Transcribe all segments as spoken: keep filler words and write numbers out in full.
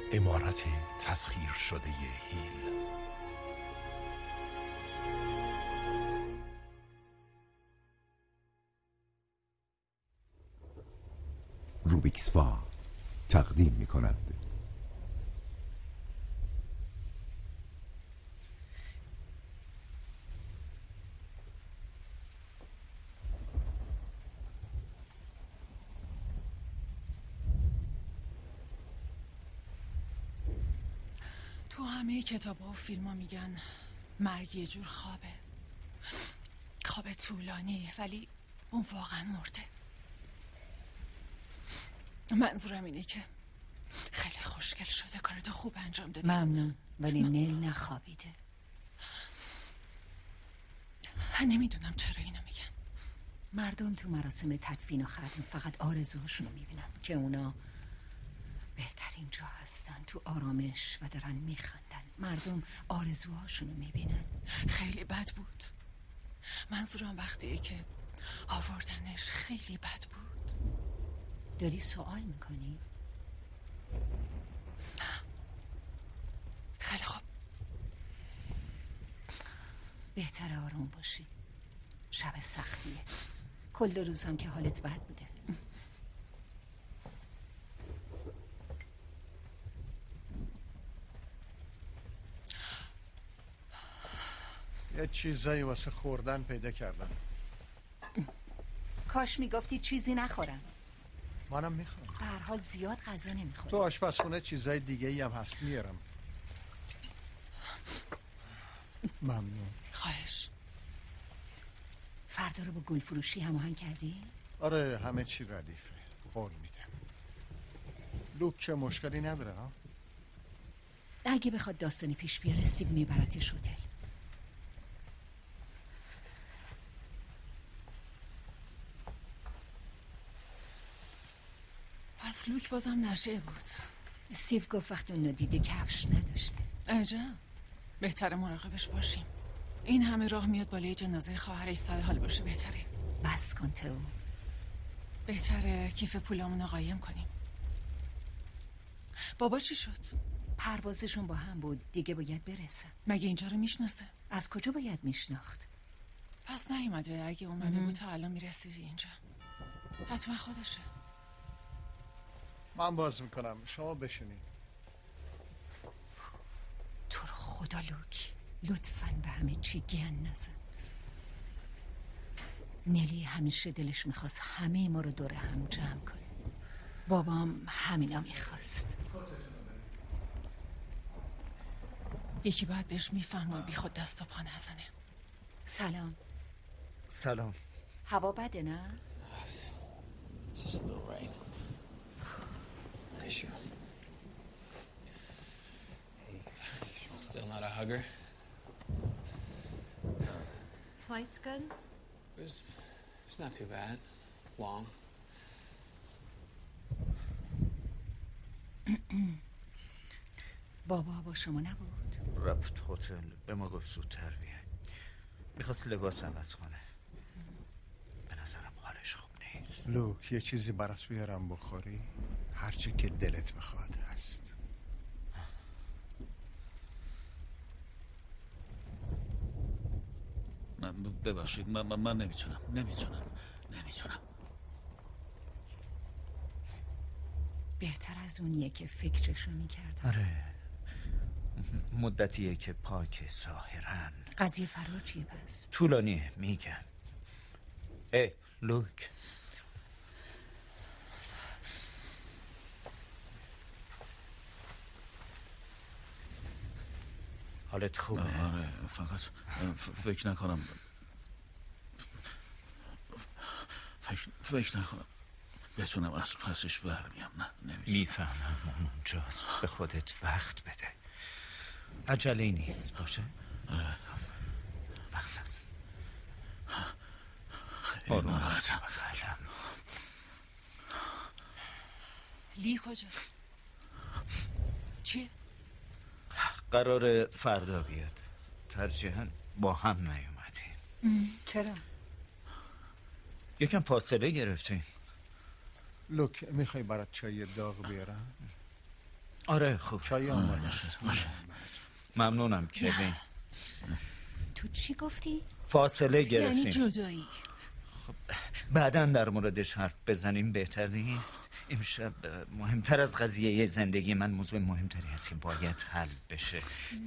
عمارت تسخیر شده هیل. روبیکسوا تقدیم می کند تو همه کتاب ها و فیلم ها میگن مرگ یه جور خوابه، خواب طولانی، ولی اون واقعا مرده. منظورم اینه که خیلی خوشگل شده، کارتو خوب انجام دادی. ممنون، ولی نیل نخوابیده. نمیدونم چرا اینو میگن. مردم تو مراسم تدفین و ختم فقط آرزوهاشونو میبینن که اونا بهترین جا هستن، تو آرامش و دارن میخندن. مردم آرزوهاشونو میبینن. خیلی بد بود. منظورم وقتیه که آوردنش خیلی بد بود. داری سوال میکنی؟ خیلی خوب. بهتره آروم باشی. شب سختیه، کل روز هم که حالت بد بوده. یه چیزایی واسه خوردن پیدا کردم. کاش میگفتی چیزی نخورم. منم میخوام. به هر حال زیاد غذا نمیخورم. تو آشپزخونه چیزای دیگه ای هم هست میارم. ممنون. خواهش. فردا رو با گل فروشی هماهنگ کردی؟ آره همه چی ردیفه، قول میدم. لوک که مشکلی نداره ها؟ اگه بخواد داستانی پیش بیاره استیو میبرتش هتل. پس لوک بازم نشه بود. استیو گفت وقتی اونو دیده کفش نداشته. عجب. بهتره مراقبش باشیم. این همه راه میاد بالای جنازه خواهرش سر حال باشه. بهتره بس کن تو. بهتره کیف پولامونو قایم کنیم. بابا چی شد؟ پروازشون با هم بود، دیگه باید برسن. مگه اینجا رو میشناسه؟ از کجا باید میشناخت؟ پس نیومده. اگه اومده بود تا الان میرسیدی اینجا. حتما خودشه. من باز میکنم، شما بشینید. تو رو خدا لوک، لطفاً به همه چی گن نزن. نلی همیشه دلش میخواست همه ما رو دور هم جمع کنه. بابام همینا میخواست. یکی باید بهش میفهمون بی خود دست و پا نزنه. سلام. سلام. هوا بده نه؟ Sure. Hey, still not a hugger? Flight's good? It was, it's not too bad. Long. بابا با شما نبود؟ رفت هتل، به ما گفت زودتر بیای. میخواست لباس عوض کنه. به نظرم حالش خوب نیست. لوک یه چیزی برات بیارم بخوری؟ هرچی که دلت بخواد هست. من ببخشید من, من, من نمیتونم نمیتونم نمیتونم بهتر از اونیه که فکرشو میکرد. آره مدتیه که پاک ظاهرن. قضیه فرار چیه پس؟ طولانیه میگم. ای لوک، حالت خوبه؟ آره فقط فکر نکنم فکر, فکر نکنم بتونم از پسش برمیم. نه نمیتونم. میفهمم اونجاست. به خودت وقت بده. عجله نیست باشه؟ آره وقت هست. خیلی ناراحتم. لی کجاست؟ چیه؟ قرار فردا بیاد. ترجیحاً با هم نیومدیم. چرا؟ یکم فاصله گرفتیم. لوک میخوای برات چای داغ بیارم؟ آره خوب چای آماده است. ممنونم کوین. تو چی گفتی؟ فاصله گرفتیم. یعنی جدایی. خب بعداً در موردش حرف بزنیم بهتر نیست؟ امشب مهمتر از قضیه زندگی من موضوع مهمتری هست که باید حل بشه.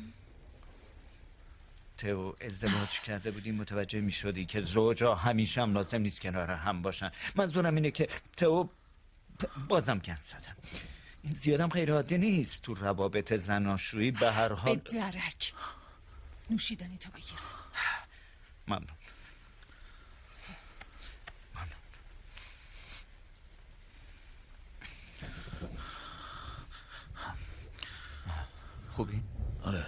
تو ازدواج کرده بودی متوجه می شدی که زوجا همیشه هم لازم نیست کنار هم باشن. منظورم اینه که تو بازم گند زدم. این زیادم غیر عادی نیست تو روابط زناشویی. به هر حال به درک نوشیدنی تو بگیر. ممنون. ممنون. خوبی؟ آره.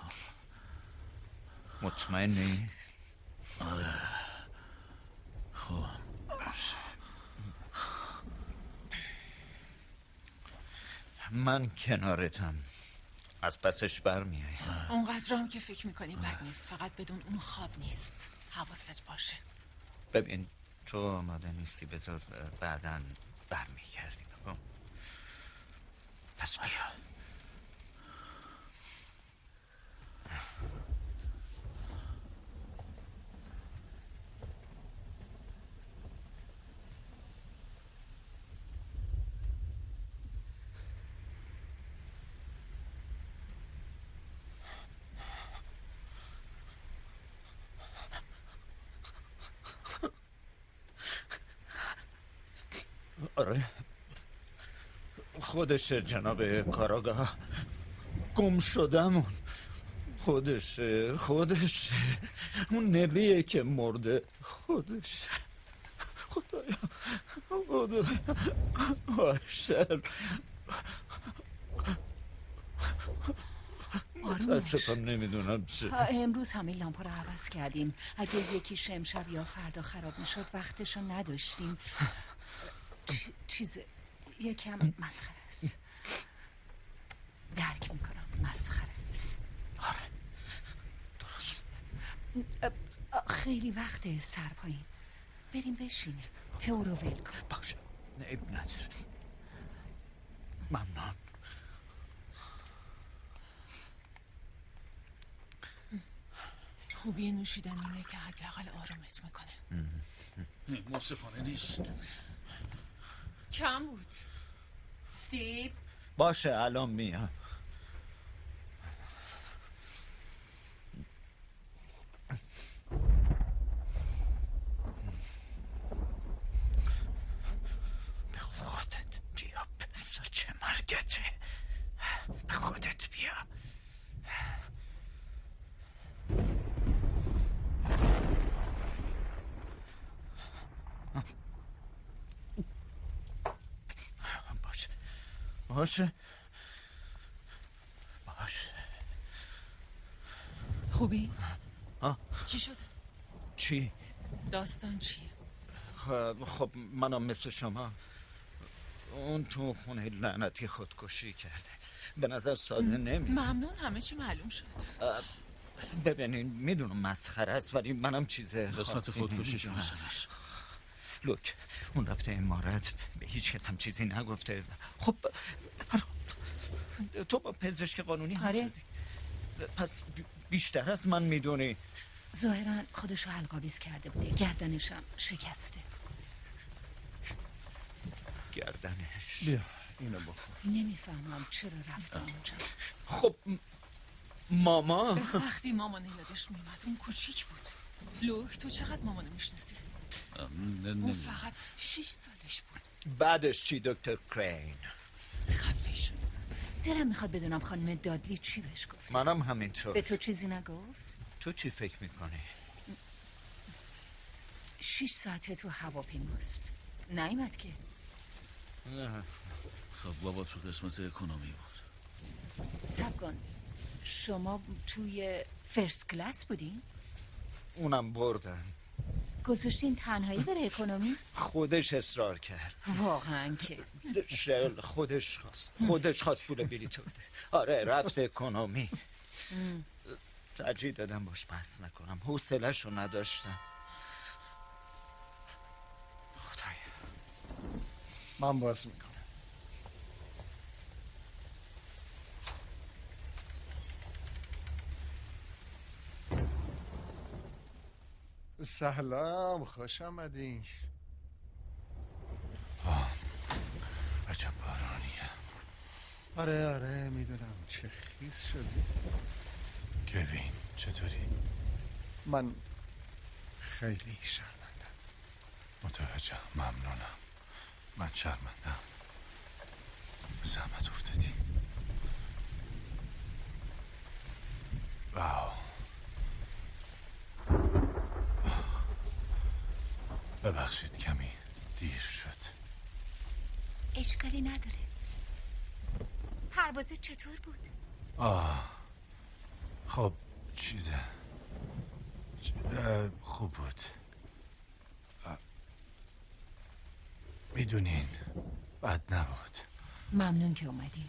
مطمئنی؟ آره خوب. من کنارتم. از پسش برمیای. اونقدر هم که فکر میکنی بد نیست. فقط بدون اون خواب نیست. حواست باشه. ببین تو آماده نیستی بذار بعداً برمیگردیم. پس بیا. آره خودشه جناب کاراگاه. گم شدم. خودشه خودشه اون نلیه که مرده. خودشه. خدایا خدایا آشر. متاسفم نمیدونم چه. امروز همه لامپا رو عوض کردیم. اگه یکیش امشب یا فردا خراب میشد وقتشو نداشتیم. چیز یکم مسخره است. درک میکنم مسخره است. آره درست. خیلی وقته سر پایین. بریم بشینیم. تو رو ول کن. باشه عیب نداره. ممنون. خوبی نوشیدن اینه که حداقل آرامت میکنه. مصرفانه نیست. کم بود. استیو باشه الان میام. به خودت بیا پسر. چه مرگته. به خودت بیا. باشه باشه. خوبی؟ آه. چی شده؟ چی؟ داستان چیه؟ خب, خب منم مثل شما. اون تو خونه لعنتی خودکشی کرده. به نظر ساده نمی. ممنون همه چی معلوم شد. ببینین میدونم مسخره است ولی منم چیز قسمت خودکشیش مثلا. لوک اون رفته امارت به هیچ کس هم چیزی نگفته. خب تو با پزشک قانونی هم آره. پس بیشتر از من میدونی. ظاهرا خودشو حلق‌آویز کرده بوده. گردنشم شکسته. گردنش. بیا اینو بخور. نمیفهمم چرا رفته اونجا. خب ماما به سختی مامان یادش میومد. اون کوچیک بود. لوک تو چقدر مامانو میشناسی؟ اون فقط شیش سالش بود. بعدش چی دکتر کرین؟ خفه شد. دلم میخواد بدونم خانم دادلی چی بهش گفت. منم همینطور. به تو چیزی نگفت؟ تو چی فکر میکنی؟ شیش ساعته تو هواپیماست. نیامد که. نه. خب بابا تو قسمت اکونومی بود. صبر کن. شما توی فرست کلاس بودین؟ اونم بردن. گذاشتین تنهایی بره اکونومی؟ خودش اصرار کرد. واقعا که شل خودش خواست. خودش خواست پول بلیطو بده. آره رفت اکونومی. ترجیح دادم باش بحث نکنم. حوصله‌شو نداشتم. خدایا من باز میکنم. سلام، خوش آمدین. عجب بارانیه. آره آره میدونم، چه خیس شدی. کوین چطوری؟ من خیلی شرمندم. متوجه، ممنونم. من شرمندم. به زحمت افتادی. واو. ببخشید کمی دیر شد. اشکالی نداره. پروازت چطور بود؟ آه خب چیزه خوب بود. میدونین بد نبود. ممنون که اومدی.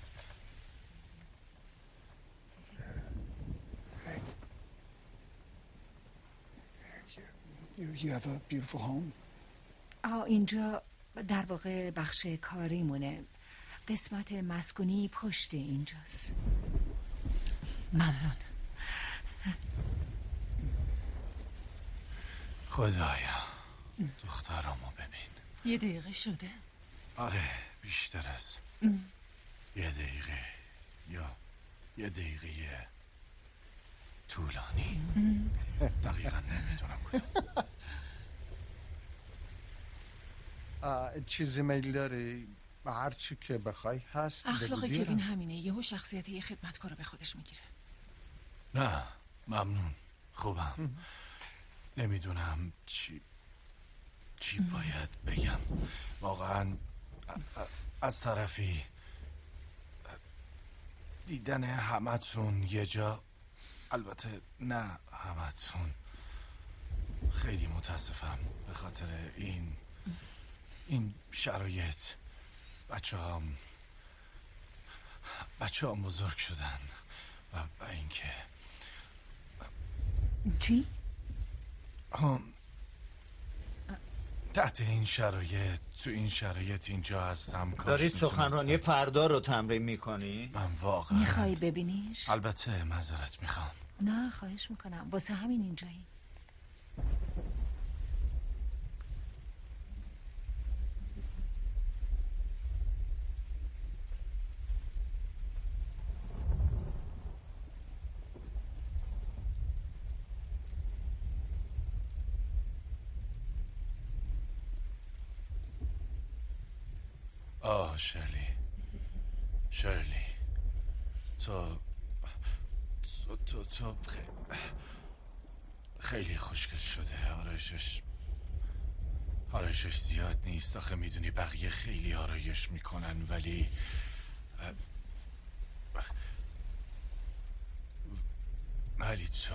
You have a beautiful home. آه اینجا در واقع بخش کاریمونه. قسمت مسکونی پشت اینجاست. ممنون. خدایا دخترامو ببین. یه دقیقه شده؟ آره بیشتر از یه دقیقه یا یه دقیقه طولانی. دقیقا نمیدونم کدوم. چیزی میل داری؟ هر چی که بخوای هست. اخلاق کوین همینه، یهو شخصیت یه خدمتکار رو به خودش میگیره. نه ممنون، خوبم. نمیدونم چی چی باید بگم واقعا. از طرفی دیدن همتون یه جا، البته نه همتون، خیلی متاسفم به خاطر این این شرایط. بچه هم بچه هم بزرگ شدن و با اینکه چی؟ هم تحت این شرایط، تو این شرایط اینجا هستم. داری سخنرانی فردا رو تمرین میکنی؟ من واقعا میخوای ببینیش؟ البته معذرت میخوام. نه خواهش میکنم، واسه همین اینجایی. آه شرلی شرلی تو تو تو, تو خیلی خوشگل شده. آرایشش آرایشش زیاد نیست. آخه میدونی بقیه خیلی آرایش میکنن ولی ولی تو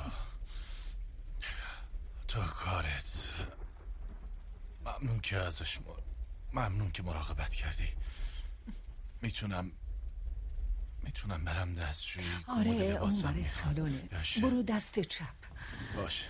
تو کارت ممنون که ازش مر... ممنون که مراقبت کردی. میتونم میتونم برم دستشویی؟ آره اون باره سالونه. برو دست چپ. باشه.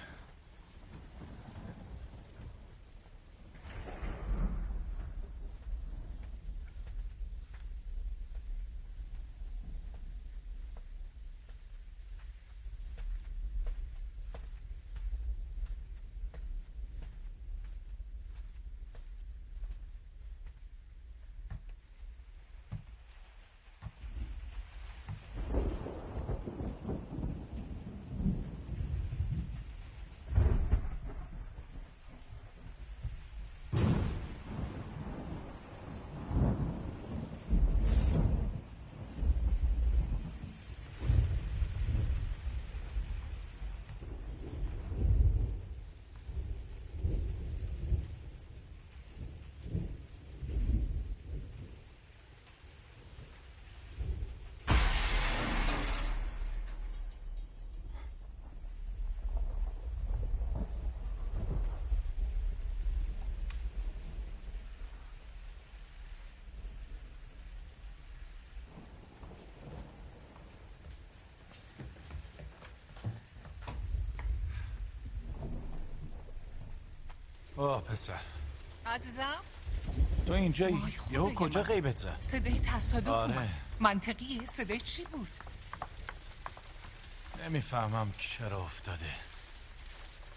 آه پسر عزیزم تو اینجایی؟ یهو کجا غیبت زد؟ صدای تصادف آره. اومد. منطقیه؟ صدای چی بود؟ نمیفهمم چرا افتاده.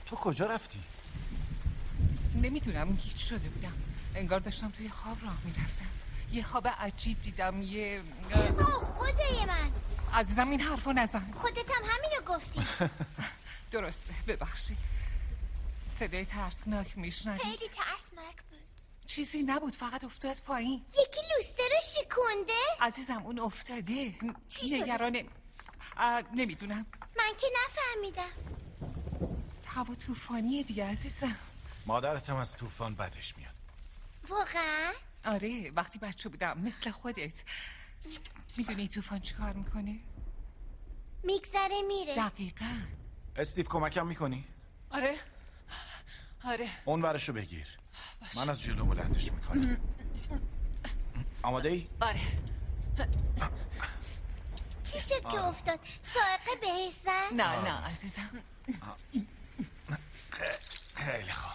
تو کجا رفتی؟ نمیدونم گیج شده بودم. انگار داشتم توی خواب راه میرفتم. یه خواب عجیب دیدم. یه آه خدای من. عزیزم این حرفو نزن. خودت هم همینو گفتی. درسته ببخشید. صدای ترسناک میشنوی؟ خیلی ترسناک بود. چیزی نبود، فقط افتاد پایین. یکی لوستر رو شکونده؟ عزیزم اون افتاده. چی شده؟ نگرانه. نمیدونم. من که نفهمیدم. هوا طوفانیه دیگه عزیزم. مادرت هم از طوفان بدش میاد. واقعا؟ آره وقتی بچه بودم مثل خودت. میدونی طوفان چی کار میکنه؟ میگذره میره. دقیقاً. استیو کمکم میکنی؟ آره آره. اون ورشو بگیر. باش. من از جلو بلندش میکنم. آماده ای؟ آره. چی شد آره. که افتاد؟ سائقه بهش زد؟ نه آره. نه عزیزم. خیلی خوب.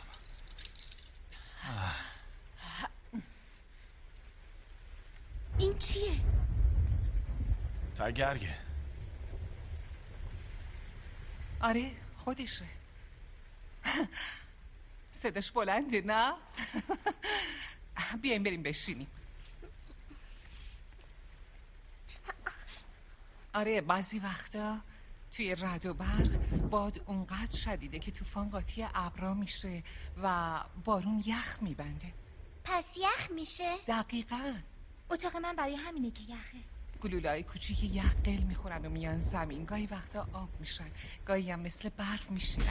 این چیه؟ تگرگه. آره خودشه. صداش بلنده نه؟ بیایم بریم بشینیم. آره بعضی وقتا توی رعد و برق باد اونقدر شدیده که طوفان قاطی ابرا میشه و بارون یخ میبنده. پس یخ میشه؟ دقیقاً. اتاق من برای همینه که یخه. گلوله‌های کوچیک یخ قل میخورن و میان زمین. گاهی وقتا آب میشن، گاهی هم مثل برف میشینن.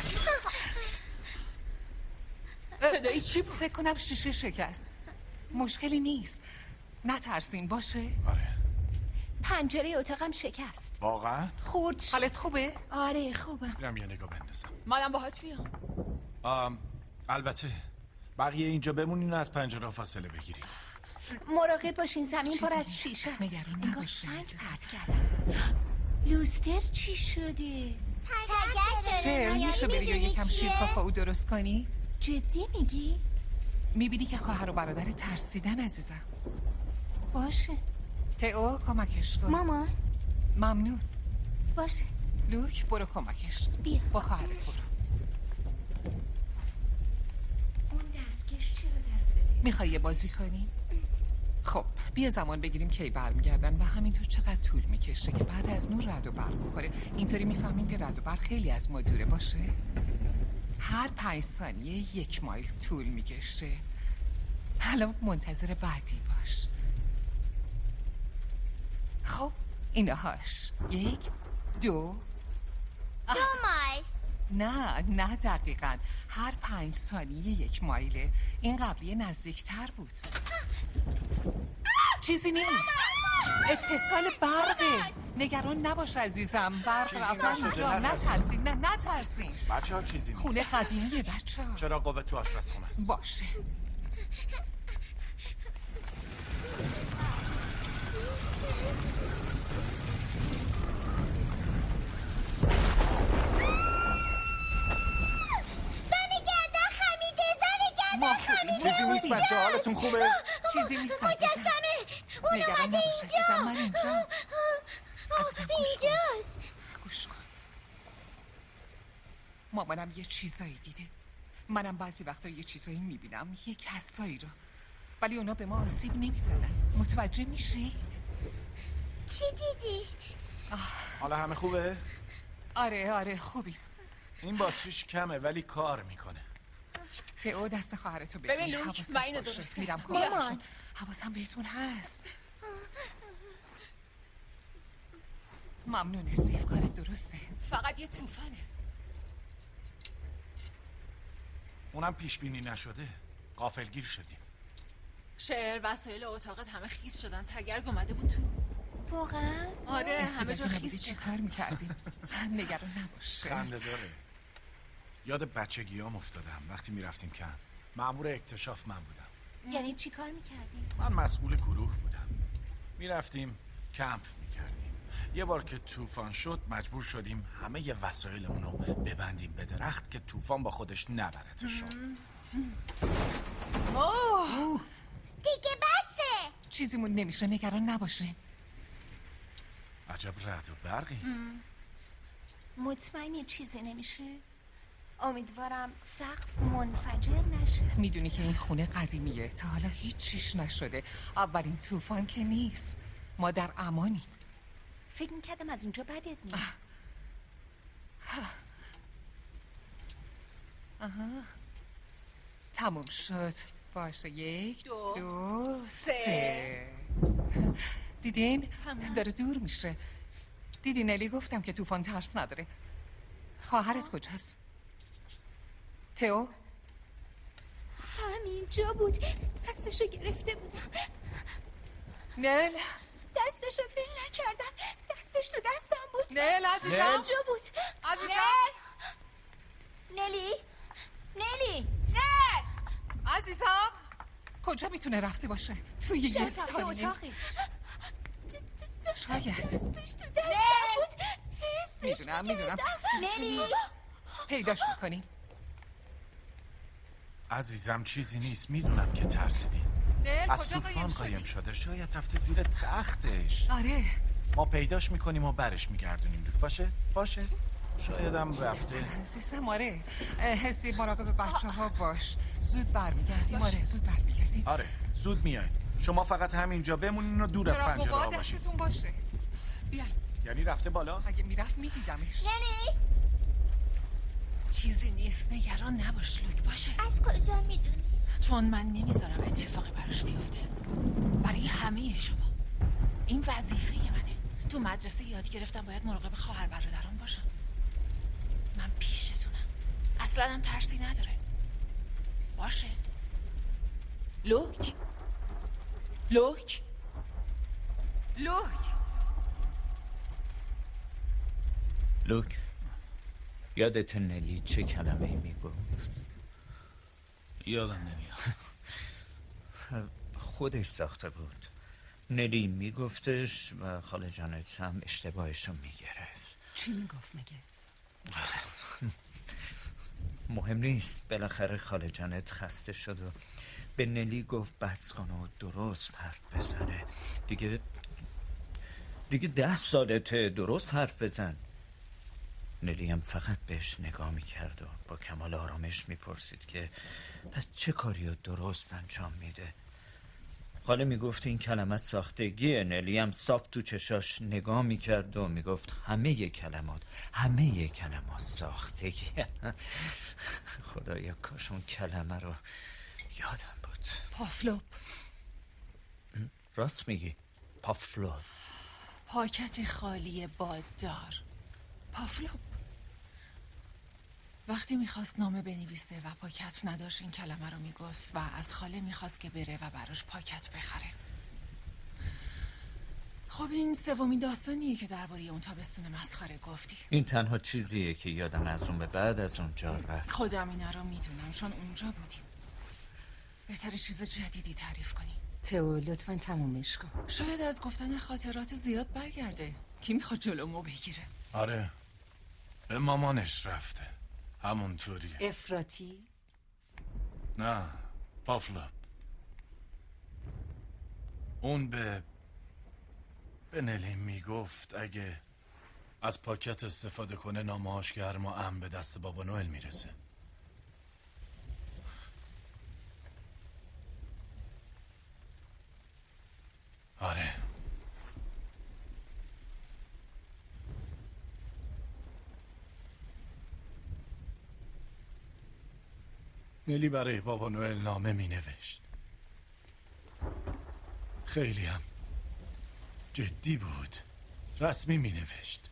صدایی چی بود؟ فکر کنم شیشه شکست. مشکلی نیست، نترسین باشه؟ آره. پنجره اتاقم شکست. واقعا؟ خورد شد. حالت خوبه؟ آره خوبه. میرم یه نگاه بندازم. منم باهات بیام. آم البته بقیه اینجا بمونین و از پنجره فاصله بگیرید. مراقب باشین زمین پر از شیشه است. نگران نباشین. سنگ پرت کردم. لوستر چی شده؟ تگرگ داره. چه میشه بری یکم شیر کاکائو درست کنی؟ جدی میگی؟ میبینی که خواهر و برادر ترسیدن عزیزم. باشه. تئو کمکش کن. مامان ممنون. باشه. لوک برو کمکش. بیا با خواهرت برو. اون دستکش چرا دستته؟ میخوای یه بازی کنیم؟ خب بیا زمان بگیریم کی برمیگردن و همینطور چقدر طول میکشه که بعد از نور رعد و برق بخوره. اینطوری میفهمیم که رعد و برق خیلی از ما دوره باشه. هر پنج ثانیه یک مایل طول میکشه. حالا منتظر بعدی باش. خب اینهاش. یک دو دو مایل. نه نه دقیقاً هر پنج ثانیه یک مایله. این قبلی نزدیکتر بود. چیزی نیست. اتصال برقه. نگران نباش عزیزم. برق رفتن اینجا. نترسین. نه نترسین. بچه ها چیزی نیست. خونه قدیمیه بچه ها. چرا قوه تو آشپزخونه است؟ باشه. چیزی نیست بچه حالتون خوبه؟ چیزی نیست عزیزم. مجسمه اون اومده اینجا. عزیزم من اینجا. عزیزم گوش کن. اینجاست. گوش کن. مامانم یه چیزایی دیده. منم بعضی وقتا یه چیزایی میبینم، یه کسایی رو، ولی اونا به ما آسیب نمیزنن. متوجه میشی؟ چی دیدی؟ حالا همه خوبه؟ آره آره خوبی. این باتریش کمه ولی کار میکنه. تئو دست خواهرتو بگیر. ببین لوک من اینو درست میرم مامان حواسم بهتون هست. ممنون استیو کارت درسته. فقط یه طوفانه. اونم پیش بینی نشده. غافلگیر شدیم. شعر وسایل اتاقت همه خیس شدن. تگرگ اومده بود تو. واقعا؟ آره همه جا خیس چی کار میکردیم؟ نگران نباش. خنده داره. یاد بچگیام افتادم. وقتی میرفتیم کمپ مأمور اکتشاف من بودم. یعنی چی کار میکردیم؟ من مسئول گروه بودم. میرفتیم کمپ میکردیم. یه بار که طوفان شد مجبور شدیم همه ی وسایلمون رو ببندیم به درخت که طوفان با خودش نبرتشون. اوه دیگه بسه. چیزیمون نمیشه. نگران نباشین. عجب رعد و برقی. مطمئنی چیزی نمیشه؟ امیدوارم سقف منفجر نشه. میدونی که این خونه قدیمیه، تا حالا هیچ چیش نشده. اولین طوفان که نیست، ما در امانیم. فکر میکردم از اینجا بدت میاد. آها تموم شد. باشه یک دو, دو سه, سه. دیدین؟ داره دور میشه. دیدی نلی گفتم که طوفان ترس نداره. خواهرت کجاست؟ تئو؟ همینجا بود، دستشو گرفته بودم. نل؟ دستشو فیل نکردم، دستش تو دستم بود. نل عزیزم؟ همینجا بود. عزیزم؟ نلی نلی نل عزیزم کجا میتونه رفته باشه؟ توی یه ثانیه شاید دستش تو دستم بود. حسش میدونم میدونم نلی پیداش میکنیم. عزیزم چیزی نیست، میدونم که ترسیدی. از طوفان قایم شده، شاید رفته زیر تختش. آره ما پیداش میکنیم و برش میگردونیم. باشه باشه شایدم رفته. عزیزم آره حسی مراقب بچه ها باش. زود برمیگردیم. آره زود برمیگردیم. آره زود میایم. شما فقط همینجا بمونین و دور از پنجره ها باشین. دستتون باشه. بیاین. یعنی رفته بالا؟ اگه میرفت میدیدمش. نلی چیزی نیست، نگران نباش لوک. باشه از کجا میدونی؟ چون من نمیذارم اتفاقی براش بیفته. برای همه شما این وظیفه منه. تو مدرسه یاد گرفتم باید مراقب خواهر برادران باشم. من پیشتونم، اصلا هم ترسی نداره. باشه لوک لوک لوک لوک یادت نلی چه کلمه ای میگفت؟ یادم نمیاد. خودش ساخته بود. نلی میگفتش و خاله جانت هم اشتباهش رو میگرفت. چی میگفت مگه؟ مهم نیست. بالاخره خاله جانت خسته شد و به نلی گفت بس کن و درست حرف بزنه. دیگه دیگه ده سالته، درست حرف بزن. نلی هم فقط بهش نگاه میکرد و با کمال آرامش میپرسید که پس چه کاری رو درست انجام میده. خاله میگفت این کلمات ساختگیه. نلی هم صاف تو چشاش نگاه میکرد و میگفت همه کلمات همه کلمات ساختگیه. خدایا کاش اون کلمه رو یادم بود. پافلوپ. راست میگی، پافلوپ. پاکت خالی باددار. پافلوپ. وقتی میخواست نامه بنویسه و پاکت نداشت این کلمه رو میگفت و از خاله میخواست که بره و براش پاکت بخره. خب این سومین داستانیه که درباره اون تابستون مسخره گفتی. این تنها چیزیه که یادم از اون به بعد از اونجا رفت. خودم اینا رو میدونم چون اونجا بودیم. بهتره چیز جدیدی تعریف کنی. تئو لطفاً تمومش کن. شاید از گفتن خاطرات زیاد برگرده. کی میخواد جلومو بگیره؟ آره به مامانش رفته. همونطوریه. افراطی؟ نه پافلوپ. اون به به نلی میگفت اگه از پاکت استفاده کنه نامه‌هاش گرم و ام به دست بابا نوئل میرسه. آره نلی برای بابا نوئل نامه می نوشت. خیلی هم جدی بود. رسمی می نوشت.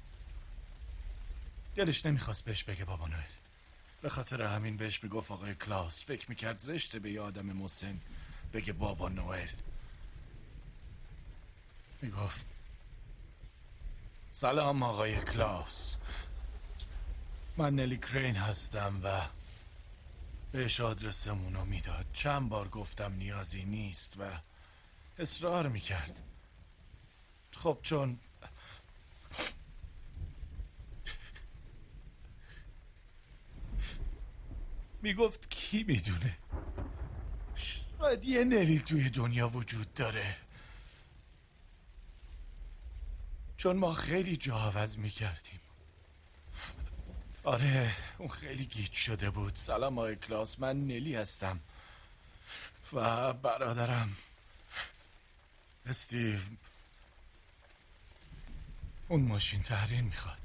دلش نمیخواست بهش بگه بابا نوئل. به خاطر همین بهش میگفت آقای کلاس. فکر میکرد زشته به یه آدم مسن بگه بابا نوئل. میگفت سلام آقای کلاس، من نلی کرین هستم و بهش آدرسمونو میداد. چند بار گفتم نیازی نیست و اصرار میکرد. خب چون میگفت کی میدونه، شاید یه نلی توی دنیا وجود داره. چون ما خیلی جا عوض میکردیم. آره اون خیلی گیج شده بود. سلام آقای کلاس، من نلی هستم و برادرم استیو. اون ماشین تحریر میخواد.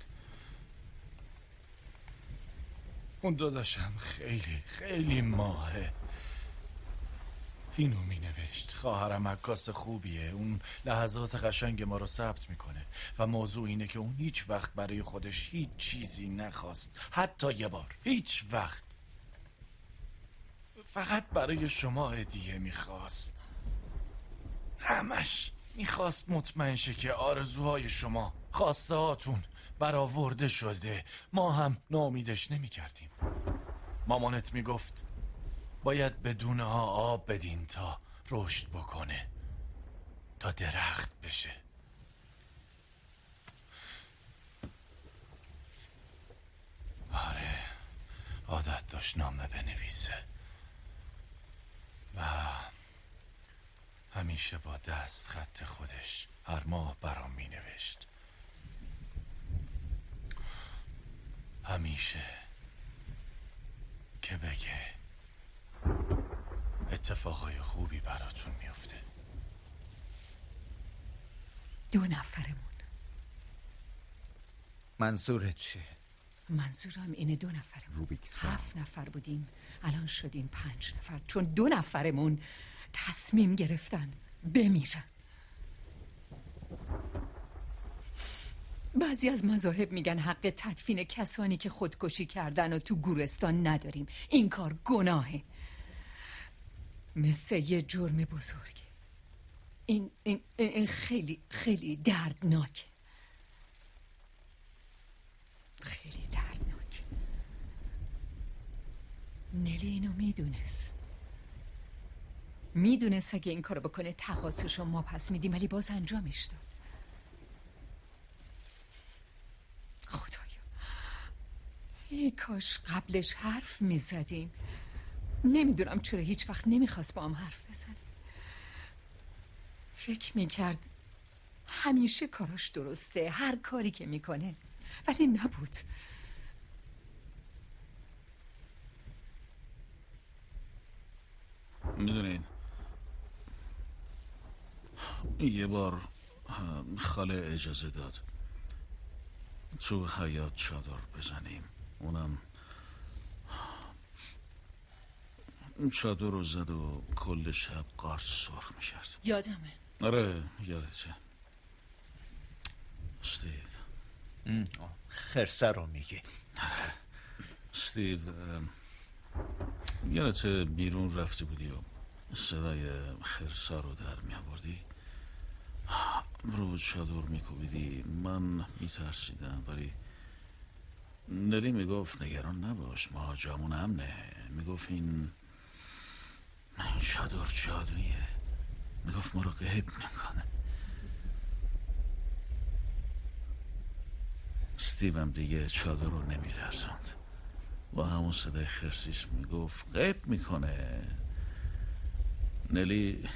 اون داداشم خیلی خیلی ماهه. اینو می نوشت. خواهرم عکاس خوبیه. اون لحظات قشنگ ما رو ثبت میکنه و موضوع اینه که اون هیچ وقت برای خودش هیچ چیزی نخواست، حتی یه بار. هیچ وقت. فقط برای شما هدیه میخواست. همش میخواست مطمئن شه که آرزوهای شما، خواسته هاتون برآورده شده. ما هم ناامیدش نمیکردیم. مامانت میگفت باید به دونه ها آب بدین تا رشد بکنه، تا درخت بشه. آره عادت داشت نامه بنویسه و همیشه با دست خط خودش هر ماه برام می نوشت. همیشه که بگه اتفاقای خوبی براتون میفته. دو نفرمون. منظورت چیه؟ منظورم اینه دو نفرمون. روبیکس هفت نفر بودیم الان شدیم پنج نفر، چون دو نفرمون تصمیم گرفتن بمیرن. بعضی از مذاهب میگن حق تدفین کسانی که خودکشی کردن و تو گورستان نداریم. این کار گناهه، مثل یه جرم بزرگه. این, این, این خیلی خیلی دردناکه. خیلی دردناک. نلی اینو میدونست. میدونست اگه این کارو بکنه تقاصشو ما پس میدیم، ولی باز انجامش داد. خدایا ای کاش قبلش حرف میزدیم. نمیدونم چرا هیچ وقت نمیخواست با هم حرف بزنه. فکر میکرد همیشه کاراش درسته، هر کاری که میکنه، ولی نبود. میدونین یه بار خاله اجازه داد تو حیاط چادر بزنیم. اونم چادر رو زد و کل شب قارچ سرخ میکرد. یادمه. آره یادته. استیو خرسه رو میگی؟ استیو یادته بیرون رفته بودی و صدای خرسه رو در میآوردی، رو چادر میکوبیدی. من میترسیدم ولی نلی میگفت نگران نباش، ما جامون امنه. میگفت این این چادر جادویه. میگفت ما رو غیب میکنه. استیوم دیگه چادر رو نمیلرزند. با همون صدای خرسیش میگفت غیب میکنه. نلی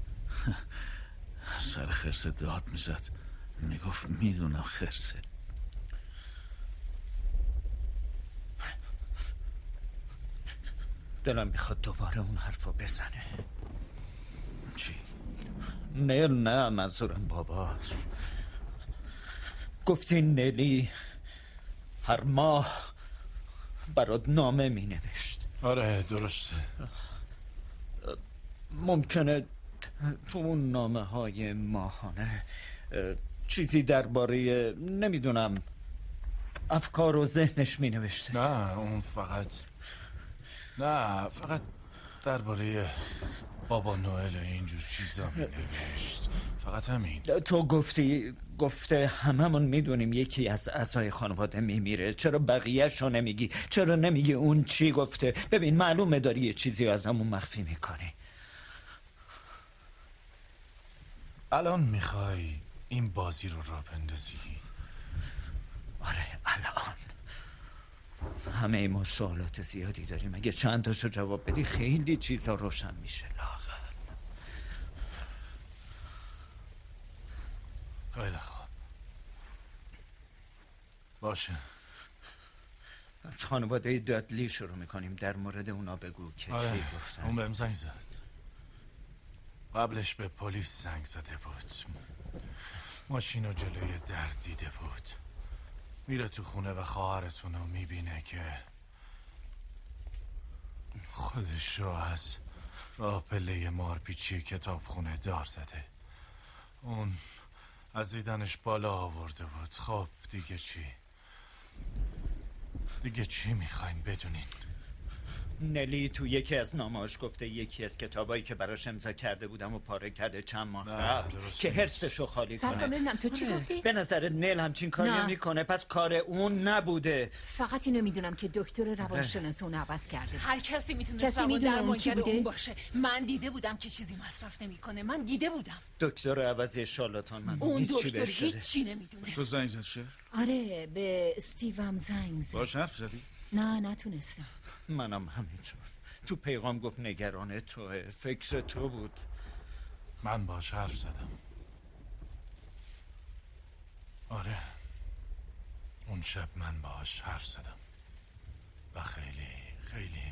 سر خرسه داد میزد، میگفت میدونم خرسه. دلم میخواد دوباره اون حرفو بزنه. چی؟ نه نه منظورم باباست. گفتی نلی هر ماه برات نامه می نوشت. آره درسته. ممکنه تو اون نامه های ماهانه چیزی درباره نمیدونم افکار و ذهنش می نوشته؟ نه اون فقط نه فقط درباره بابا نوئل و اینجور چیزا می نوشت. فقط همین. تو گفتی گفته هممون میدونیم یکی از اعضای خانواده میمیره، چرا بقیه‌شو نمیگی؟ چرا نمیگی اون چی گفته؟ ببین معلومه داری یه چیزی از همون مخفی میکنی. الان میخوای این بازی رو را بندازی؟ آره الان. همه ما سوالات زیادی داریم، اگه چند تاشو جواب بدی خیلی چیزا روشن میشه. لاغر خیلی خوب باشه. از خانواده دادلی شروع میکنیم. در مورد اونا بگو که آره. چی گفتن. اون بهم زنگ زد. قبلش به پلیس زنگ زده بود. ماشینو جلوی در دیده بود. میره تو خونه و خواهرتون رو میبینه که خودش رو از راه پله مارپیچی کتابخونه دار زده. اون از دیدنش بالا آورده بود. خب دیگه چی؟ دیگه چی میخواین بدونین؟ نلی تو یکی از نامه‌هاش گفته یکی از کتابایی که براش امضا کرده بودم و پاره کرده چند ماه قبل که حرصشو خالی سرکار کنه. ببینم تو چی گفتی؟ به نظر نل همچین کاری نه. میکنه، پس کار اون نبوده. فقط اینو میدونم که دکتر روانشناس اون عوض کرده بود. هر کسی میتونه کسی میدونه اون کی درمانگر بوده؟ اون باشه. من دیده بودم که چیزی مصرف نمیکنه. من دیده بودم. دکتر عوضی شالاتان من اون نیست چی دکتر بهش هیچ شده. چی نمیدونه. تو زنگ زد شهر؟ آره به استیوم زنگ زد. باش حرف زدی؟ نه نتونستم. منم همینطور. تو پیغام گفت نگران توه، فکر تو بود. من باش حرف زدم. آره اون شب من باش حرف زدم و خیلی خیلی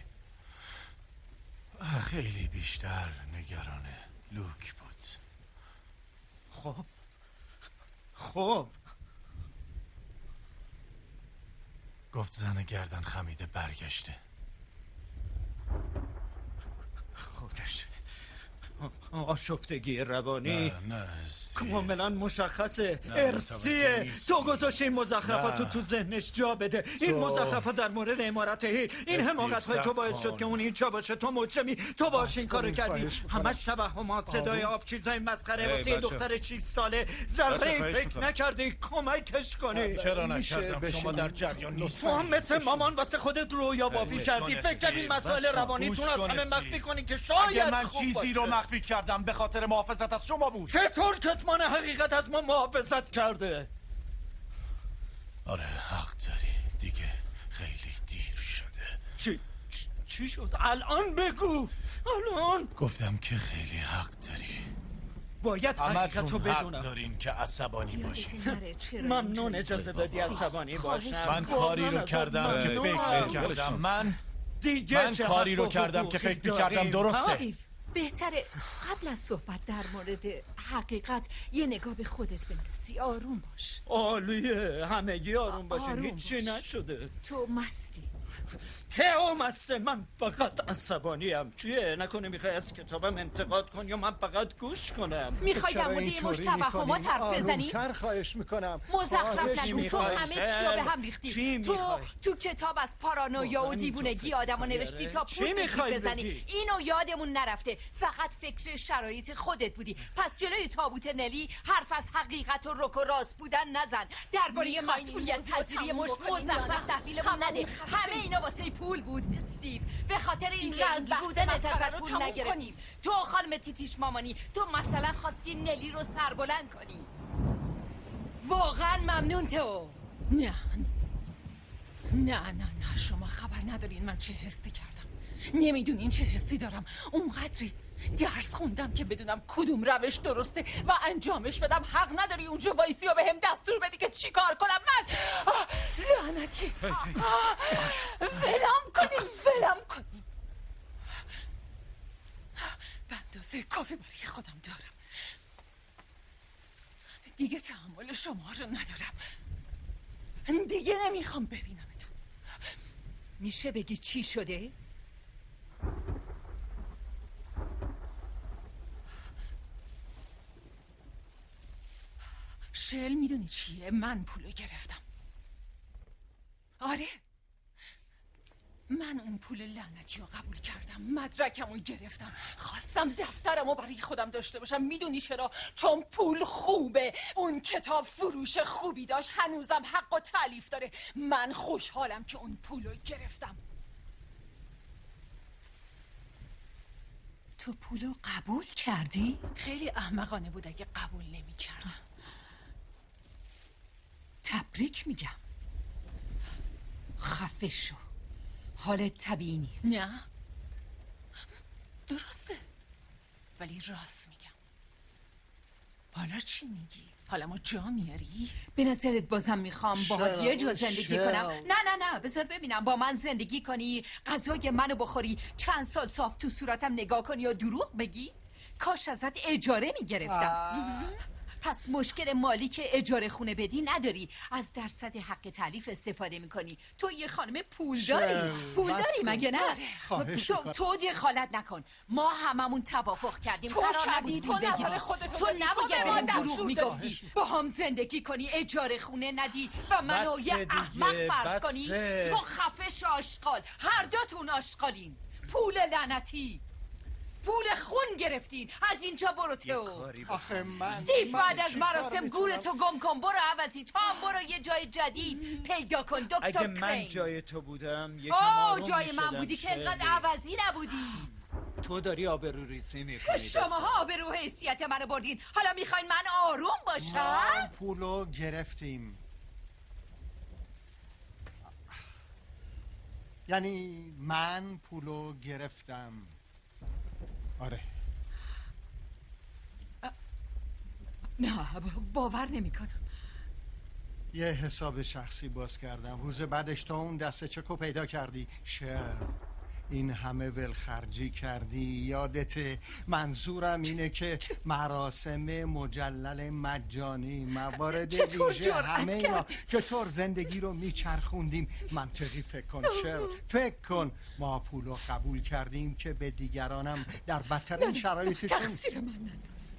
و خیلی بیشتر نگران لوک بود. خب خب گفت زن گردن خمیده برگشته. خودش آشفتگی روانی نه نه استیو. کاملا مشخصه، نه، ارسیه. متوجه نیستی. تو گذاشتی این مزخرفاتو نه. تو ذهنش جا بده. این تو- مزخرفات در مورد امارت هیل، این استیو، حماقت‌های تو باعث صبر شد کن. که اون اینجا باشه. تو مجرمی، تو باش این کارو کنین، کردی. خواهش می‌کنم. همش توهمات، صدای آروم. آب، چیزای مسخره. ای، واسه یه بچه. دختر شش ساله بچه، ذره خواهش فکر می‌کنم. نکردی کمکش کنی. چرا میشه نکردم؟ بشینیم؟ شما در جریان نیست. تو هم مثل مامان واسه خودت رویا بافی گوش کردی. کن، فکر کردی استیو. مسائل بس کن. روانیتون گوش از کن، همه استیو. مخفی کنی که اگه شاید من خوب چیزی رو باشه. مخفی کردم به خاطر محافظت از شما بود. چطور کتمان حقیقت از ما محافظت کرده؟ آره حق داری. دیگه خیلی دیر شده. چی؟ چ- چی شد؟ الان بگو. الان گفتم که خیلی حق داری. باید حقیقت رو همتون حق بدونم. دارین که عصبانی باشین. یادتون نره چرا ممنون اینجوری اجازه دادی عصبانی باشم. من کاری رو ازت کردم که ممنونم. فکر کردم من دیگه من چه کاری حق رو و کردم که حقوقی فکر می‌کردم داریم؟ درسته. استیو بهتره قبل از صحبت در مورد حقیقت یه نگاه به خودت بندازی. آروم باش. عالیه، همگی آروم باشین. آروم هیچی باش. نشده. تو مستی. تئو مسته، من فقط عصبانیم. چیه؟ نکنه میخوای از کتابم انتقاد کن یا من فقط گوش کنم؟ میخوای در مورد یه مش توهمات حرف بزنی؟ آرومتر خواهش میکنم. مزخرف چی نگو. تو می‌خوای؟ همه چی رو به هم ریختی. چی تو می‌خوای؟ تو کتاب از پارانویا و واقعاً دیوونگی اینطور آدمو فکر نوشتی می‌کنی؟ تا چی پول می‌خوای بگی بزنی. بگی؟ اینو یادمون نرفته. فقط فکر شرایط خودت بودی. پس جلوی تابوت نلی حرف از حقیقت و رک و راست بودن نزن. درباره می‌خواین این مسئولیت موضوع رو پذیری تموم مش بکنیم یا مزخرف نه؟ تحویلمون نده. تموم همه اینا واسه پول بود استیو. به خاطر این دیگه این رنج بحث بودن مسخره ازت رو پول تموم نگرفتیم. کنیم. تو خانم تیتیش مامانی تو مثلا خواستی نلی رو سربلند کنی. واقعا ممنون تو. نه نه نه نه شما خبر ندارین من چه حسی کردم. نمیدونین چه حسی دارم. اونقدری درس خوندم که بدونم کدوم روش درسته و انجامش بدم. حق نداری اونجا وایسی و به هم دستور بدی که چی کار کنم. من آه، لعنتی آه، ولم کنین ولم کنین. به اندازه کافی برای خودم دارم. دیگه تحمل شما رو ندارم. دیگه نمیخوام ببینمتون. میشه بگی چی شده؟ شل میدونی چیه؟ من پولو گرفتم. آره من اون پول لعنتی رو قبول کردم. مدرکم رو گرفتم. خواستم دفترم رو برای خودم داشته باشم. میدونی چرا؟ چون پول خوبه. اون کتاب فروش خوبی داشت. هنوزم حق و تألیف داره. من خوشحالم که اون پول رو گرفتم. تو پولو قبول کردی؟ خیلی احمقانه بود اگه قبول نمی کردم. تبریک میگم. خفه شو. حالت طبیعی نیست. نه درسته ولی راست میگم. حالا چی میگی؟ حالا ما جا میاری؟ به نظرت بازم میخوام باهات یه جا زندگی شل. کنم؟ نه نه نه بذار ببینم. با من زندگی کنی، غذای منو بخوری، چند سال صاف تو صورتم نگاه کنی یا دروغ بگی؟ کاش ازت اجاره میگرفتم. پس مشکل مالی که اجاره خونه بدی نداری، از درصد حق تلیف استفاده میکنی. تو یه خانم پولداری پولداری مگه نه؟ تو, تو دخالت نکن. ما هممون توافق کردیم تو قرار کردی، نبود تو پول بگیری. نظر خودتو تو دادی، تو نباید به من بهم دروغ دستور میگفتی. با هم زندگی کنی، اجاره خونه ندی و منو بسه یه دیگه، احمق فرض کنی. بسه. تو خفه شو آشغال. هر دوتون آشغالین. پول لعنتی، پول خون گرفتین. از اینجا برو تو. آخه من استیف من بعد از چی کار مراسم میتونم؟ گورتو گم کن. برو عوضی. تا هم برو یه جای جدید پیدا کن. دکتر اگه من کرین. جای تو بودم یکم آه آروم جای من می‌شدم. بودی که شلی. انقدر عوضی نبودی. تو داری آبروریزی میکنی. شماها آبرو حیثیت منو بردین، حالا میخواین من آروم ما باشم؟ پولو گرفتیم. یعنی من پولو گرفتم. آره. نه باور نمیکنم. یه حساب شخصی باز کردم. روز بعدش تو اون دسته چکو پیدا کردی. شر این همه ولخرجی کردی. یادته؟ منظورم اینه که مراسم مجلل مجانی، موارد چطور ویژه، جرأت همه اینا کردی؟ چطور زندگی رو میچرخوندیم. منطقی فکر کن شر. فکر کن ما پولو قبول کردیم که به دیگرانم در بدترین شرایطشون. تقصیر من ننداز.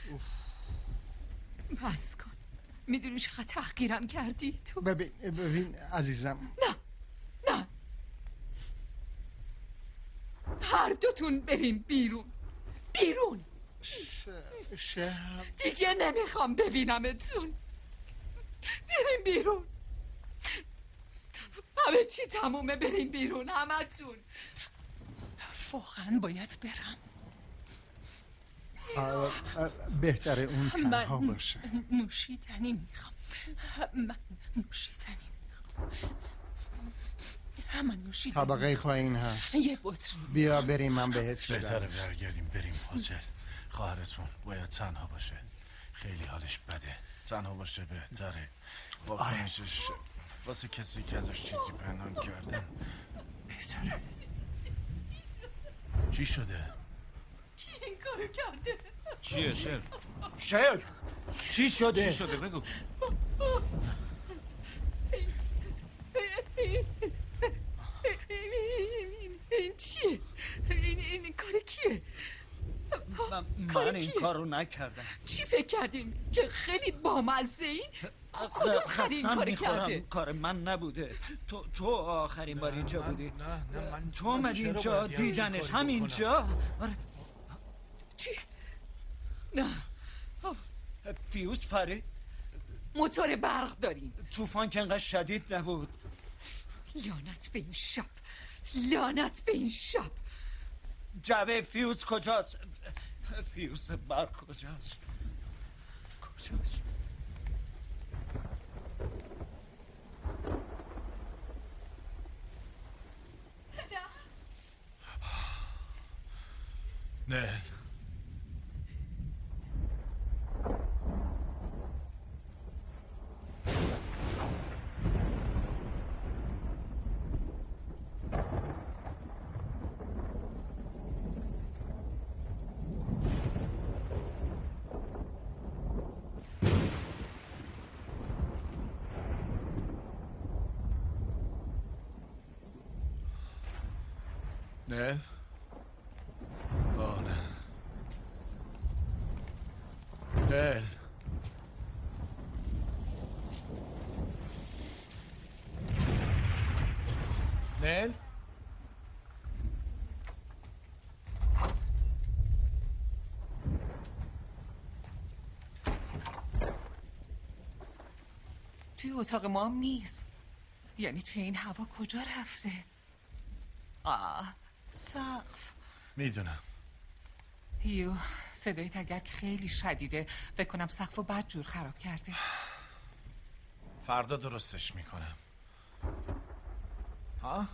بس کن. میدونی چقدر تحقیرم کردی تو؟ ببین ببین عزیزم. نه نه هر دوتون بریم بیرون. بیرون. شهر دیگه نمیخوام ببینمتون. بریم بیرون. همه چی تمومه. بریم بیرون همتون. واقعا باید برم. بهتره اون تنها من باشه. نوشیدنی میخوام. من نوشیدنی میخوام. من نوشیدنی طبقه پایین هست. یه بطری. بیا بریم من بهت بهتره بدم. برگردیم بریم هتل. خواهرتون باید تنها باشه. خیلی حالش بده. تنها باشه بهتره. واکنشش واسه کسی که ازش چیزی پنهان کردن بهتره. چی شده؟ کی این کارو کرده؟ چیه شر؟ شل چی شده؟ چی شده بگو. این چیه؟ این, این کار کیه؟ من, کار من این کیه؟ کارو نکردم. چی فکر کردین؟ که خیلی بامزه این؟ کدوم خری این کار کرده؟ کار من نبوده. تو تو آخرین بار اینجا من- بودی. نه نه من تو اومدی چرا اینجا باید یه همچین دیدنش کاری همینجا. آره. چی؟ نه فیوز پره. موتور برق داریم. طوفان که انقدر شدید نبود. لعنت به این شب. لعنت به این شب. جعبه فیوز کجاست؟ فیوز برق کجاست؟ کجاست؟ نه نه آه نه نه نه توی اتاق ما هم نیست. یعنی توی این هوا کجا رفته؟ آه سقف. میدونم. یو صدای تگک خیلی شدیده. فکر کنم سقف رو بد جور خراب کرده. فردا درستش میکنم. ها؟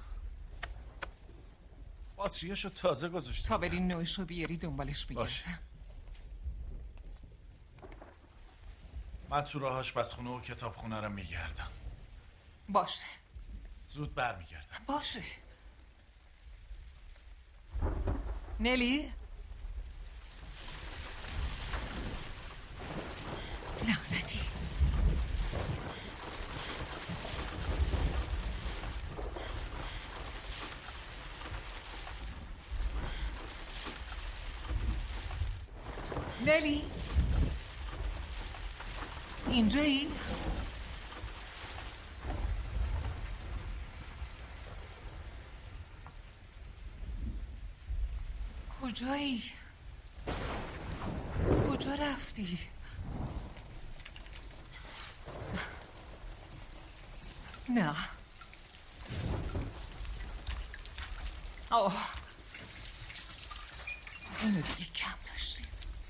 باتریاشو تازه گذاشتم. تا بری نوش رو بیاری دنبالش باشه. میگردم. من تو راه آشپزخونه و کتابخونه رو میگردم. باشه. زود برمیگردم. باشه. نلی؟ لعنتی. نلی؟ اینجایی؟ کجایی؟ کجا رفتی؟ نه. آه اینو دیگه کم داشتیم.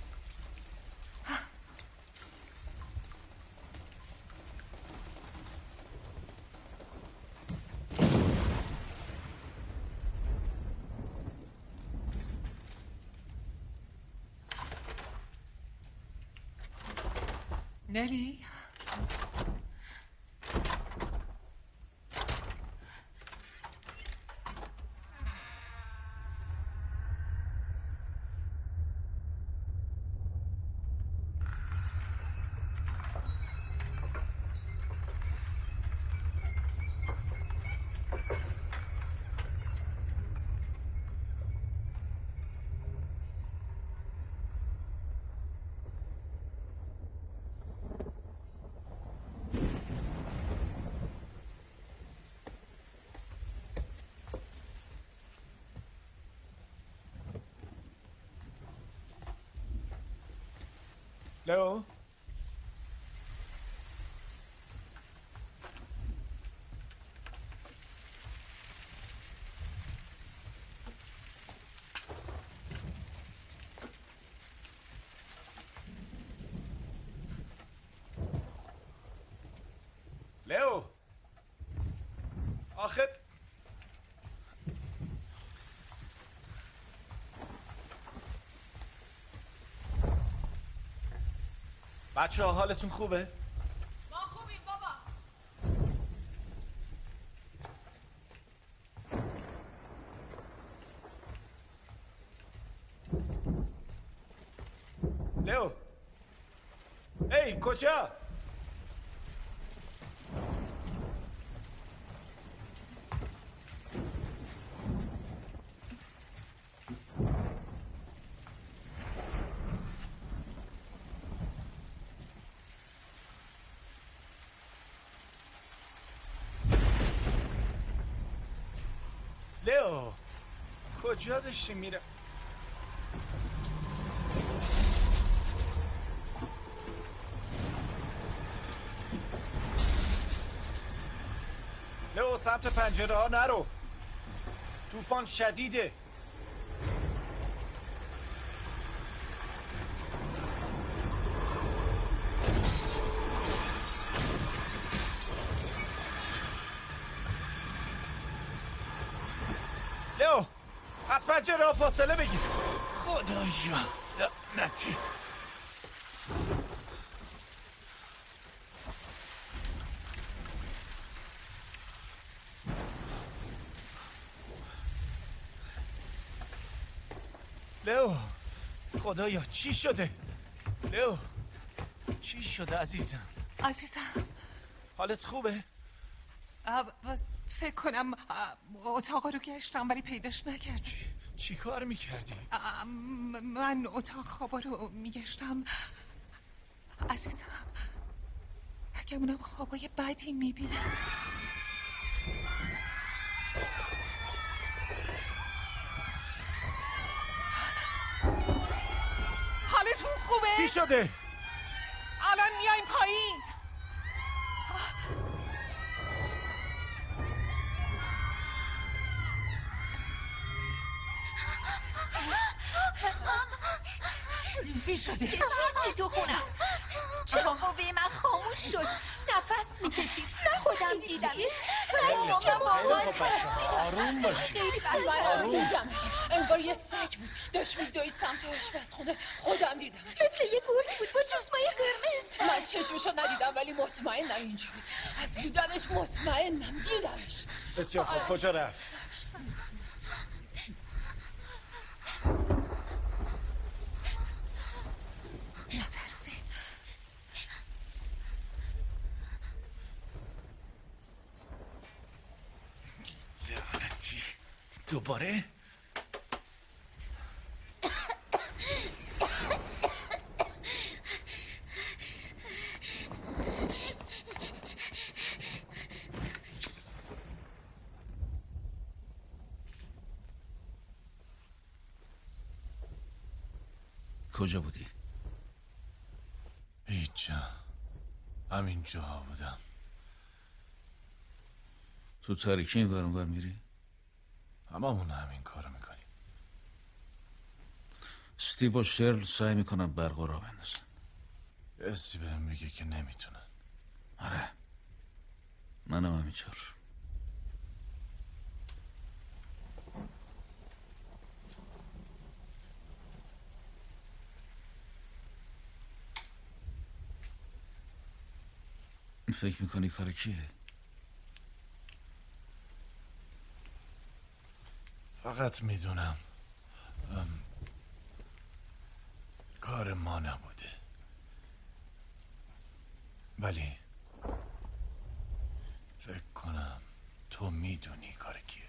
نلی؟ لئو؟ لئو آخه بچه ها حالتون خوبه؟ ما خوبیم بابا. لئو ای کجا؟ لئو کجا داشتی میره؟ لئو سمت پنجره ها نرو، طوفان شدیده. لئو از پنجره ها فاصله بگیر. خدایا لعنتی. لئو خدایا چی شده؟ لئو چی شده عزیزم؟ عزیزم حالت خوبه؟ فکر کنم اتاق رو گشتم ولی پیداش نکردم. چی, چی کار میکردی؟ من اتاق خوابا رو میگشتم عزیزم. اگه اونم خوابای بدی میبینم. حالتون خوبه؟ چی شده؟ الان میایم پایین. چی شده؟ چیزی تو خونه است. چرا قوه من خاموش شد؟ نفس میکشید. خودم دیدمش. راستی که مامان ترسیدم. آروم باشی. من دیدمش. انگار یه سگ بود. داشت میدوید سمت آشپزخونه. خودم دیدمش. مثل یه گرگ بود با چشمای قرمز. من چشمشو ندیدم ولی مطمئنم اینجا بود. از دیدنش مطمئنم دیدمش. بسیار خوب. کجا رفت؟ نترسی. لعنتی. دوباره؟ کجا بودی؟ هیچ جا. همین جا بودم. تو تاریکی این ور اون ور میری؟ هممون همین کارو میکنیم. استیو و شرل سعی میکنن برق را بندازن. استی بهم میگه که نمیتونن. آره منم همینطور. فکر میکنی کار کیه؟ فقط میدونم کار ما نبوده، ولی فکر کنم تو میدونی کار کیه.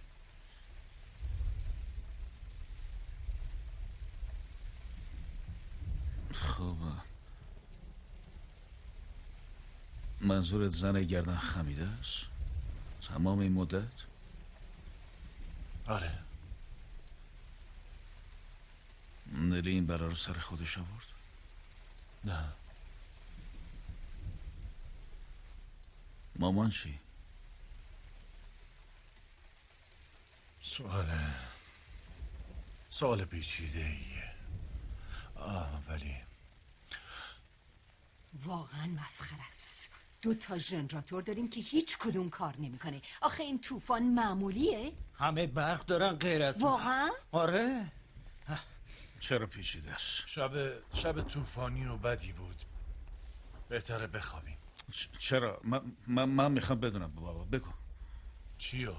خب منظورت زن گردن خمیده است؟ تمام این مدت؟ آره. نلی این بلا رو سر خودش آورد؟ نه. مامان چی؟ سوال سوال پیچیده ایه. آه ولی واقعا مسخره است. دو تا ژنراتور داریم که هیچ کدوم کار نمیکنه. آخه این طوفان معمولیه؟ همه برق دارن غیر از واقعا؟ آره. چرا پیچیده است؟ شب شب طوفانی و بدی بود. بهتره بخوابیم. چرا؟ من, من, من میخوام بدونم بابا. بگو چیو؟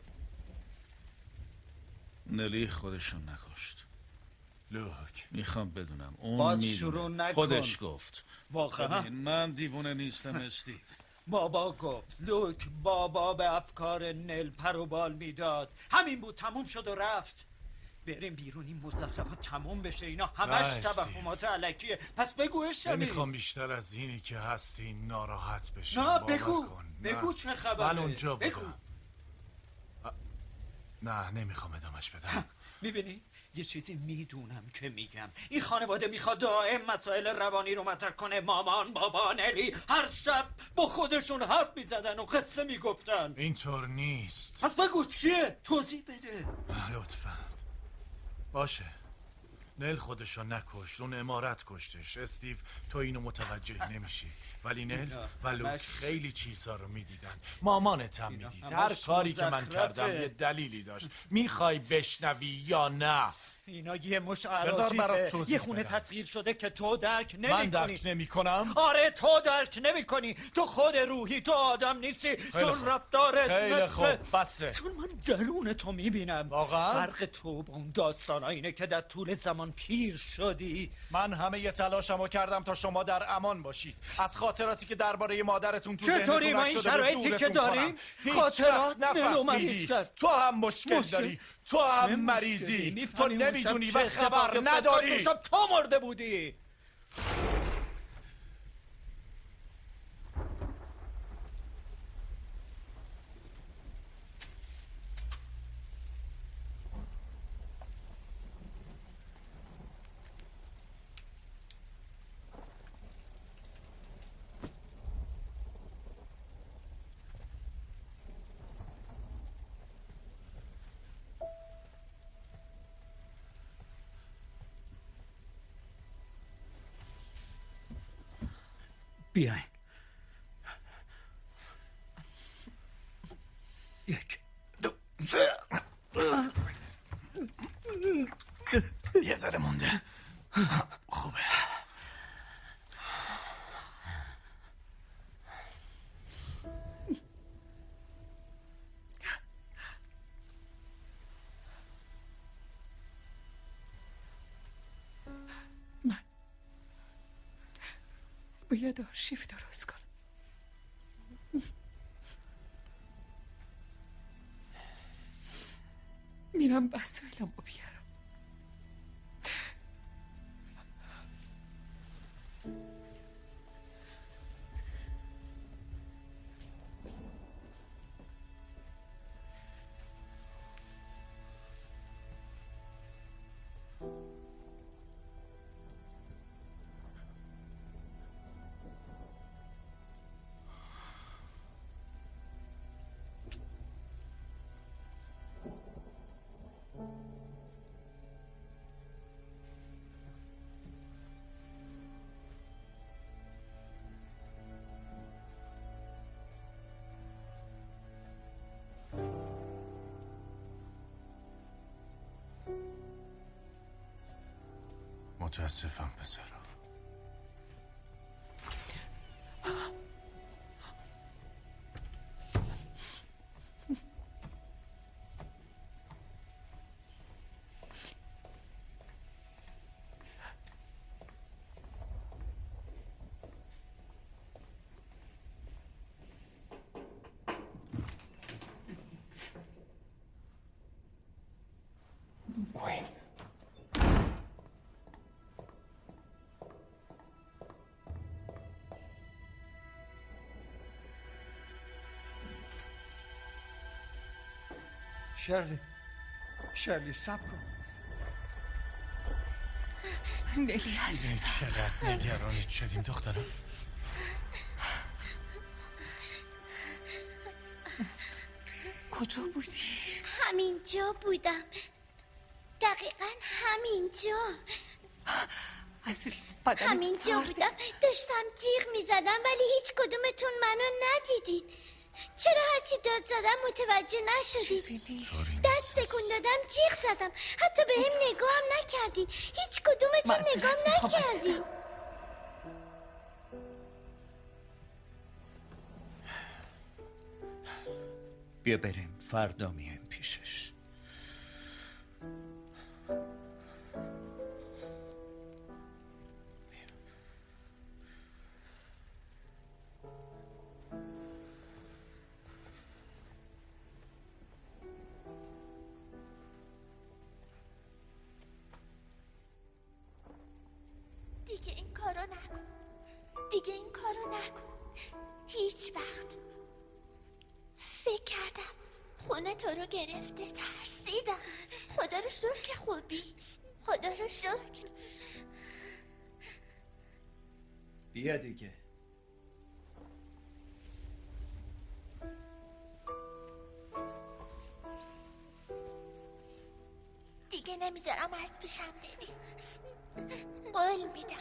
نلی خودشون نکشت. لوک میخوام بدونم اون باز میدونه. شروع نکن. خودش گفت. واقعا من دیوونه نیستم استیو. بابا گفت. لوک بابا به افکار نل پر و بال میداد. همین بود، تموم شد و رفت. بریم بیرون این مزخرفات تموم بشه. اینا همش توهمات الکیه. پس بگوش شمی. نمیخوام بیشتر از اینی که هستی ناراحت بشی. نه بگو بگو چه خبره. من اونجا بودم. بگو. نه نمیخوام ادامش بدم. میبینی یه چیزی میدونم که میگم. این خانواده میخواد دائم مسائل روانی رو مطرح کنه. مامان بابا نلی هر شب با خودشون حرف میزدن و قصه میگفتن. اینطور نیست. پس بگو چیه؟ توضیح بده. لطفا. باشه نل خودشو نکشت، اون امارت کشتش. استیو تو اینو متوجه نمیشی، ولی نل و لوک خیلی چیزا رو میدیدن. مامانت هم میدید. هر کاری که من کردم یه دلیلی داشت. میخوای بشنوی یا نه؟ اینا یه مش عراجیفه. یه خونه تصویر شده که تو درک نمی من کنی. درک نمی کنم؟ آره تو درک نمی کنی. تو خود روحی تو آدم نیستی. چون رفتارت خیلی مثل... خوب بسه. چون من درون تو میبینم. واقعا؟ فرق تو با اون داستان اینه که در طول زمان پیر شدی. من همه ی تلاشمو کردم تا شما در امان باشید. از خاطراتی که درباره مادرتون تو چطوری ما این شرایطی که داریم خاطرات نلو مریض کرد. تو هم مشکل مشکل. داری. تو هم مریضی. تو نمیدونی و خبر نداری. تو تو مرده بودی. بیاین. یک دو سه. یه ذره مونده. خوبه. من باید آرشیو درست کنم. میرم وسایلمو بیارم. متاسفم پسرا. شرلی شرلی سب کن. نلی عزیزم چقدر نگرانت شدیم دخترم. کجا بودی؟ همینجا بودم، دقیقا همینجا. عزیز همینجا بودم، داشتم جیغ میزدم ولی هیچ کدومتون منو ندیدین. چرا هرچی داد زدم متوجه نشدید؟ دست تکون دادم، جیغ زدم، حتی به هم نگاه هم نکردین. هیچ کدومتون نگاه نکردین. بیا بریم، فردا میایم پیشش. دیگه این کارو نکن، دیگه این کارو نکن، هیچ وقت. فکر کردم خونه تو رو گرفته، ترسیدم. خدا رو شکر که خوبی، خدا رو شکر. بیا دیگه. دیگه نمیذارم از پیشم بری، قول میدم.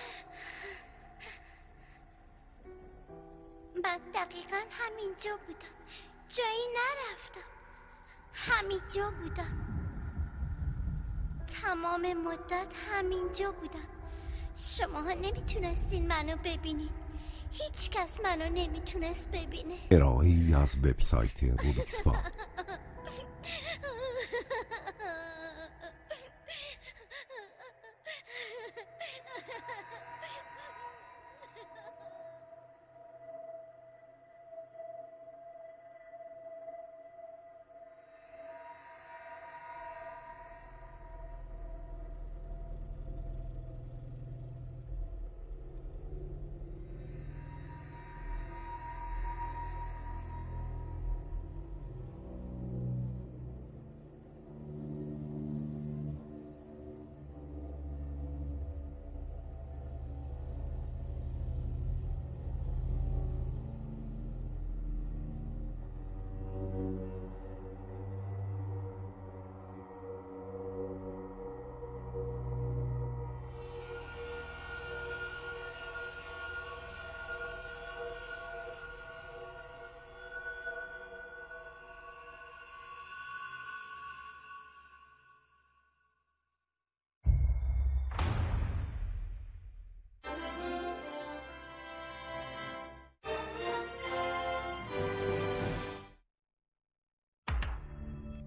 من دقیقا همینجا بودم، جایی نرفتم، همینجا بودم، تمام مدت همینجا بودم. شماها نمیتونستین منو ببینین، هیچ کس منو نمیتونست ببینه. ارائه‌ای از وبسایت روبیکس فا.